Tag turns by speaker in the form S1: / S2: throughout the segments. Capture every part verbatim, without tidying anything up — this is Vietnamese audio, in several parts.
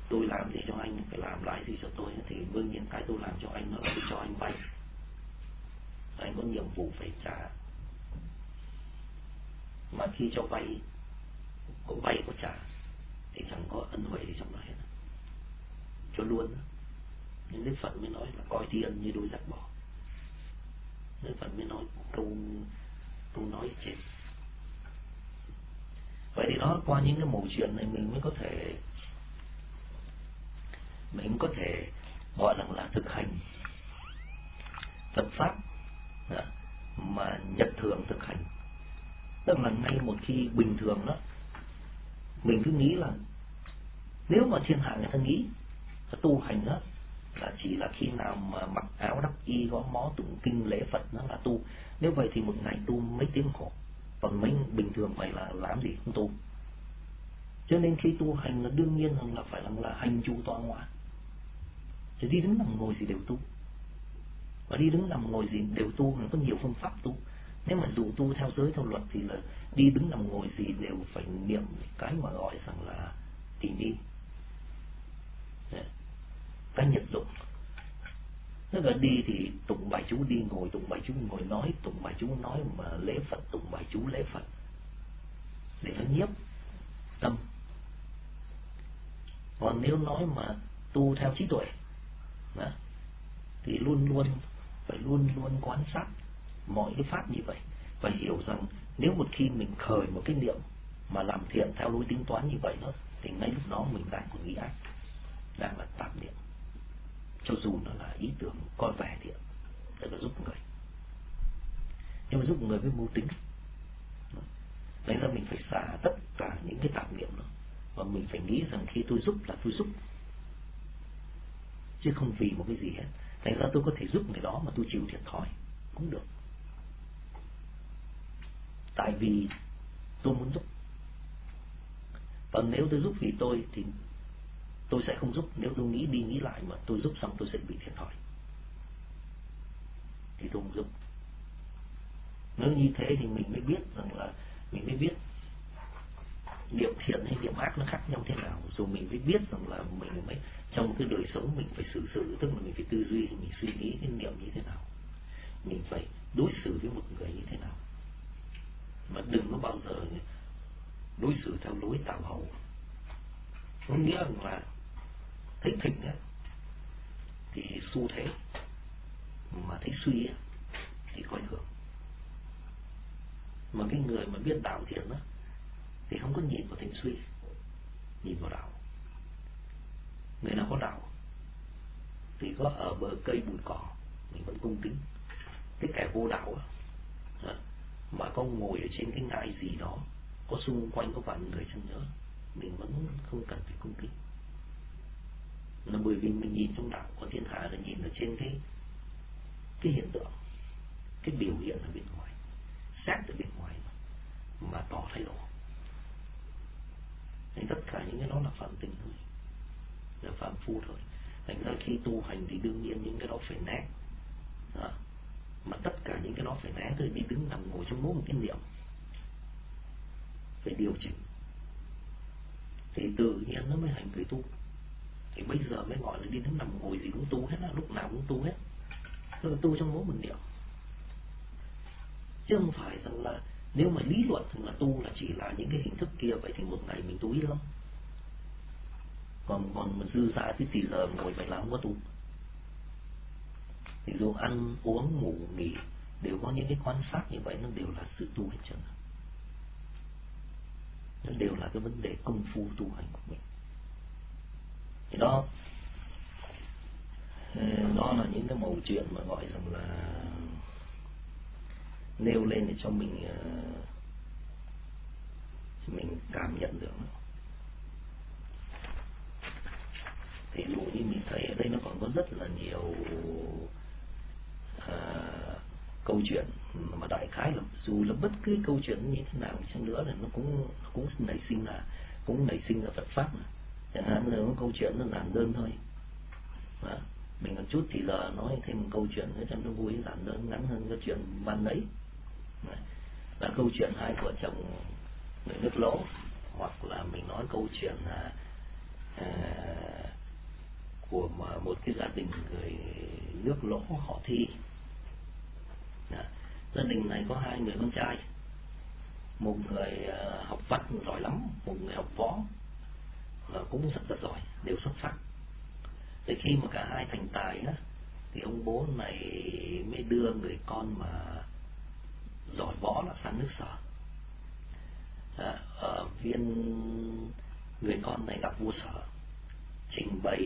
S1: tôi làm gì cho anh phải làm lại gì cho tôi, thì đương nhiên cái tôi làm cho anh nó là tôi cho anh vay, anh có nhiệm vụ phải trả. Mà khi cho vay, có vay có trả thì chẳng có ân huệ gì trong đó hết, cho luôn. Nên Đức Phật mới nói là coi thi ân như đôi giặc bò. Đức Phật mới nói câu câu nói trên. Vậy thì đó, qua những cái mẩu chuyện này mình mới có thể mình có thể gọi rằng là thực hành Phật pháp mà nhật thường thực hành. Tức là ngay một khi bình thường đó, mình cứ nghĩ là nếu mà thiên hạ người ta nghĩ tu hành đó là chỉ là khi nào mà mặc áo đắp y gõ mó tụng kinh lễ Phật nó là tu. Nếu vậy thì một ngày tu mấy tiếng khổ, còn mấy bình thường phải là làm gì không tu. Cho nên khi tu hành là đương nhiên rằng là phải là, là hành trụ tọa ngoại. Thì đi đứng nằm ngồi gì đều tu, và đi đứng nằm ngồi gì đều tu, nó có nhiều phương pháp tu. Nếu mà dù tu theo giới theo luật thì là đi đứng nằm ngồi gì đều phải niệm cái mà gọi rằng là tỳ ni, cái nhật dụng. Tức là đi thì tụng bài chú đi, ngồi tụng bài chú ngồi, nói tụng bài chú nói, mà lễ Phật tụng bài chú lễ Phật, để nó nhiếp tâm. Còn nếu nói mà tu theo trí tuệ đó, thì luôn luôn phải luôn luôn quan sát mọi cái pháp như vậy, và hiểu rằng nếu một khi mình khởi một cái niệm mà làm thiện theo lối tính toán như vậy đó, thì ngay lúc đó mình đang còn nghĩ ác, đang là tạp niệm, cho dù nó là ý tưởng coi vẻ thiện, tức là giúp người, nhưng mà giúp người với mưu tính. Nên là mình phải xả tất cả những cái tạp niệm đó, và mình phải nghĩ rằng khi tôi giúp là tôi giúp, chứ không vì một cái gì hết. Thành ra tôi có thể giúp người đó mà tôi chịu thiệt thòi cũng được, tại vì tôi muốn giúp. Còn nếu tôi giúp vì tôi thì tôi sẽ không giúp. Nếu tôi nghĩ đi nghĩ lại mà tôi giúp xong tôi sẽ bị thiệt thòi thì tôi không giúp. Nếu như thế thì mình mới biết rằng là mình mới biết niệm thiện hay niệm ác nó khác nhau thế nào, rồi mình mới biết rằng là mình mới trong cái đời sống mình phải xử sự, tức là mình phải tư duy, mình suy nghĩ cái niệm như thế nào, mình phải đối xử với một người như thế nào, mà đừng có bao giờ đối xử theo lối tạo hậu. Có nghĩa là thấy thịnh ấy, thì xu thế, mà thấy suy ấy, thì coi thường. Mà cái người mà biết đạo thiện đó thì không có nhìn vào thịnh suy, nhìn vào đạo. Người nào có đạo thì có ở bờ cây bụi cỏ mình vẫn cung kính. Cái kẻ vô đạo đó, mà có ngồi ở trên cái ngại gì đó, có xung quanh có vạn người chăng nữa, mình vẫn không cần phải cung kính. Là bởi vì mình nhìn trong đạo của thiên hạ là nhìn ở trên cái cái hiện tượng, cái biểu hiện ở bên ngoài, xét ở bên ngoài mà tỏ thái độ. Thì tất cả những cái đó là phạm tình thôi, là phạm phu thôi. Thành ra khi tu hành thì đương nhiên những cái đó phải né đó. Mà tất cả những cái đó phải né thôi. Đi đứng nằm ngồi trong mỗi một cái niệm phải điều chỉnh, thì tự nhiên nó mới hành người tu. Thì bây giờ mới gọi là đi đứng nằm ngồi gì cũng tu hết, là lúc nào cũng tu hết, tức là tu trong mỗi một niệm. Chứ không phải rằng là nếu mà lý luận là tu là chỉ là những cái hình thức kia, vậy thì một ngày mình tu ít lắm. Còn còn mà dư dả thì tỷ giờ ngồi vậy là không có tu. Thì dù ăn uống ngủ nghỉ đều có những cái quan sát như vậy, nó đều là sự tu hết trơn. Nó đều là cái vấn đề công phu tu hành của mình. Thì đó đó là những cái mẩu chuyện mà gọi rằng là nêu lên để cho mình mình cảm nhận được. Thì dụ như mình thấy ở đây nó còn có rất là nhiều à, câu chuyện mà đại khái là dù là bất cứ câu chuyện như thế nào chăng nữa là nó cũng nó cũng nảy sinh là cũng nảy sinh là Phật pháp. Chẳng hạn là có câu chuyện nó giản đơn thôi. À, mình một chút thì giờ nói thêm một câu chuyện nữa cho nó vui, giản đơn ngắn hơn cái chuyện ban nãy. Là câu chuyện hai vợ chồng người nước lỗ, hoặc là mình nói câu chuyện là à, của một cái gia đình người nước Lỗ họ Thi. Đó. Gia đình này có hai người con trai, một người học văn giỏi lắm, một người học võ và cũng rất là giỏi, đều xuất sắc. Tới khi mà cả hai thành tài á, thì ông bố này mới đưa người con mà giỏi võ là sang nước Sở. À, ở viên người con này gặp vua Sở, trình bày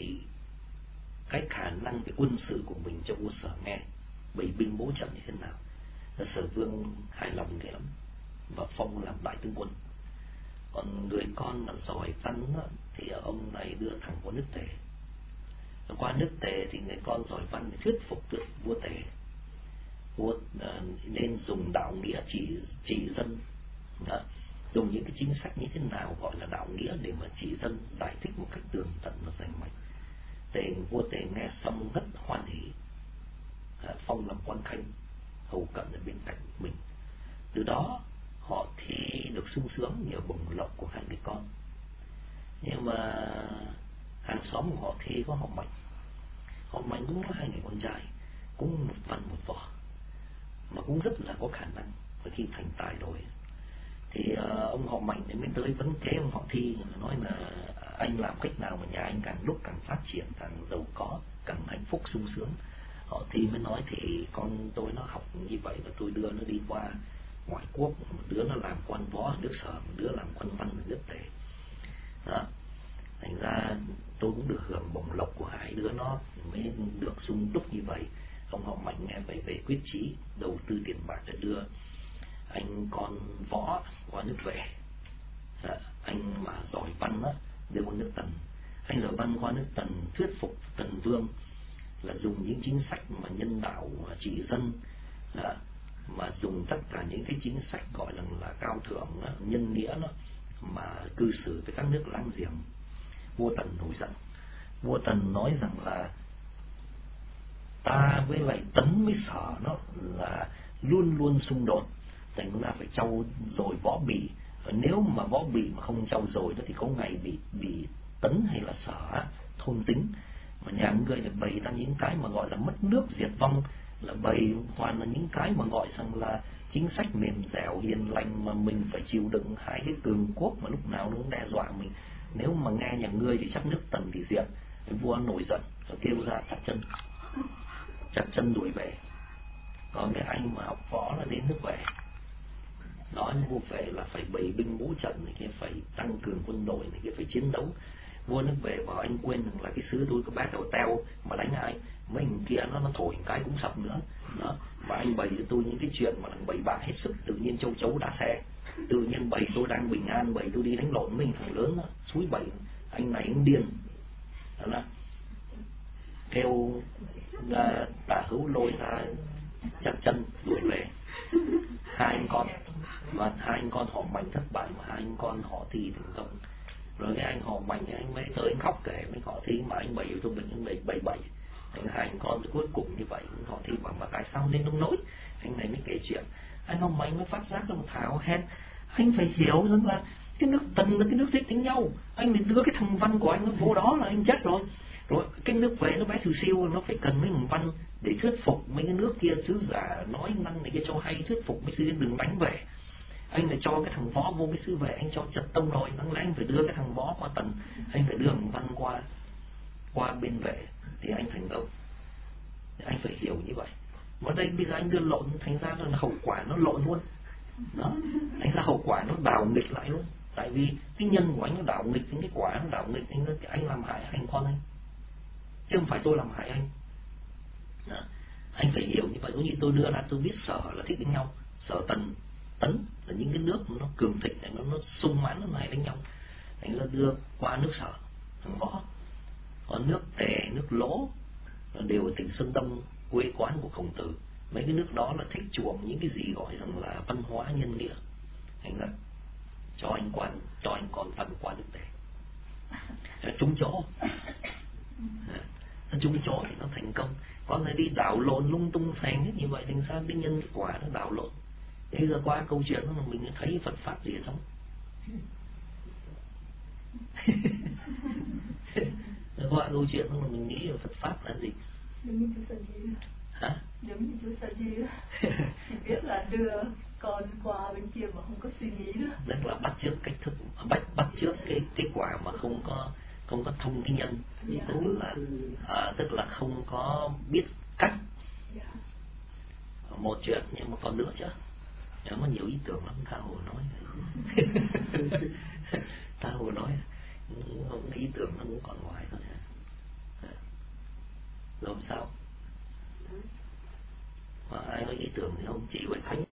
S1: cái khả năng về quân sự của mình cho vua Sở nghe, bày binh bố trận như thế nào. Sở Vương hài lòng thế lắm và phong làm đại tướng quân. Còn người con mà giỏi văn đó, thì ông này đưa thẳng qua nước Tề. Qua nước Tề thì người con giỏi văn để thuyết phục được vua Tề, vua uh, nên dùng đạo nghĩa chỉ chỉ dân, đó. Dùng những cái chính sách như thế nào gọi là đạo nghĩa để mà chỉ dân, giải thích một cách tường tận và rành mạch. Tề vua Tề nghe xong rất hoan hỉ, uh, phong làm quan khanh hầu cận ở bên cạnh mình. Từ đó họ thì được sung sướng nhờ bổng lộc của hai người con. Nhưng mà hàng xóm của họ thì có họ Mạnh. Họ Mạnh cũng có hai người con trai, cũng một văn một võ, mà cũng rất là có khả năng. Và khi thành tài rồi thì uh, ông họ Mạnh mới tới vấn kế ông họ Thi, nói là anh làm cách nào mà nhà anh càng lúc càng phát triển, càng giàu có, càng hạnh phúc sung sướng. Họ Thi mới nói thì con tôi nó học như vậy và tôi đưa nó đi qua ngoại quốc, một đứa nó làm quan võ ở nước Sở, một đứa làm quan văn ở nước Tề. Đó. Thành ra tôi cũng được hưởng bổng lộc của hai đứa nó, mới được sung túc như vậy. Ông họ Mạnh nghe vậy về quyết chí đầu tư tiền bạc để đưa anh con võ qua nước về. Đó. Anh mà giỏi văn đó, đưa qua nước Tần. Anh giỏi văn qua nước Tần thuyết phục Tần Vương là dùng những chính sách mà nhân đạo trị dân, đó, mà dùng tất cả những cái chính sách gọi là, là cao thượng đó, nhân nghĩa đó, mà cư xử với các nước láng giềng. Vua Tần nổi giận. Vua Tần nói rằng là ta với lại Tấn với Sở nó là luôn luôn xung đột, thành ra phải trau dồi võ bị. Nếu mà võ bị mà không trau dồi đó thì có ngày bị bị Tấn hay là Sở thôn tính. Mà nhà ngươi là bày ra những cái mà gọi là mất nước diệt vong, là bày toàn là những cái mà gọi rằng là chính sách mềm dẻo hiền lành, mà mình phải chịu đựng hai cái cường quốc mà lúc nào nó cũng đe dọa mình. Nếu mà nghe nhà ngươi thì chắc nước Tần thì diệt. Vua nổi giận kêu ra chặt chân, chặt chân đuổi về. Còn cái anh mà học võ là đến nước về, nói vua về là phải bày binh bố trận này kia, phải tăng cường quân đội này kia, phải chiến đấu. Vua nước về bảo anh quên rằng là cái xứ tôi có bát đầu teo mà đánh ai, mấy người kia nó nó thổi cái cũng sập nữa. Đó. Mà anh bày cho tôi những cái chuyện mà đang bày bạ hết sức, tự nhiên châu chấu đá xe, tự nhiên bày tôi đang bình an, bày tôi đi đánh lộn với thằng lớn đó, suối bày anh này anh điên. Đó là kêu uh, Tả Hữu lôi ra chặt chân đuổi về. Hai anh con và hai anh con họ Mạnh thất bại, mà hai anh con họ Thi thành công. Rồi cái anh họ Mạnh anh mới tới anh khóc kể với họ Thi mà anh bày cho mình anh bày bày bày. Hai anh con cuối cùng như vậy, họ Thi bảo mà tại sao nên nông nỗi. Anh này mới kể chuyện anh họ Mạnh mới phát giác là thảo hen, anh phải hiểu rằng là cái nước Tần là cái nước thích đánh nhau, anh phải đưa cái thằng văn của anh nó vô đó là anh chết rồi. Rồi cái nước về nó bé xìu xiu, nó phải cần mấy thằng văn để thuyết phục mấy cái nước kia sứ giả nói năng này kia cho hay, thuyết phục mấy sứ đừng đánh về. Anh phải cho cái thằng võ vô cái sứ về, anh cho chật tông rồi, đáng lẽ anh phải đưa cái thằng võ qua Tần, anh phải đưa thằng văn qua qua bên về thì anh thành công. Thì anh phải hiểu như vậy. Mà đây bây giờ anh đưa lộn, thành ra là hậu quả nó lộn luôn. Đó, thành ra hậu quả nó đảo nghịch lại luôn. Tại vì cái nhân của anh nó đảo nghịch, cái quả nó đảo nghịch, anh anh làm hại anh con anh, chứ không phải tôi làm hại anh. Đó. Anh phải hiểu như vậy. Giống như tôi đưa ra tôi biết Sở là thích đánh nhau, Sở Tần Tấn là những cái nước nó cường thịnh, nó nó sung mãn, nó này đánh nhau, anh ra đưa qua nước Sở thằng võ. Còn nước Tề, nước Lỗ đều ở tỉnh Sơn Đông, quê quán của Khổng Tử. Mấy cái nước đó là thích chuộng những cái gì gọi rằng là văn hóa nhân nghĩa, anh ra cho anh quan cho anh còn văn qua nước Tề trúng chỗ. Nó trúng chỗ thì nó thành công. Có người đi đảo lộn lung tung thành hết như vậy, thành ra cái nhân cái quả nó đảo lộn. Bây giờ qua câu chuyện đó mà mình thấy Phật pháp gì ở trong. qua câu chuyện xong rồi mình nghĩ là Phật pháp là gì.
S2: Giống như chú Sa Di.
S1: Hả?
S2: Giống như chú Sa Di thì biết là đưa con qua bên kia mà không có suy nghĩ nữa.
S1: Tức là bắt chước cách thức, bắt bắt chước cái kết quả mà không có không có thông cái nhân, yeah. Tức là à, tức là không có biết cách. Yeah. Một chuyện, nhưng mà còn nữa chứ. Nó có nhiều ý tưởng lắm, tha hồ nói. Tha hồ nói, không, ý tưởng nó cũng còn ngoài thôi. Làm sao? Mà ai có ý tưởng thì không chỉ với Thánh.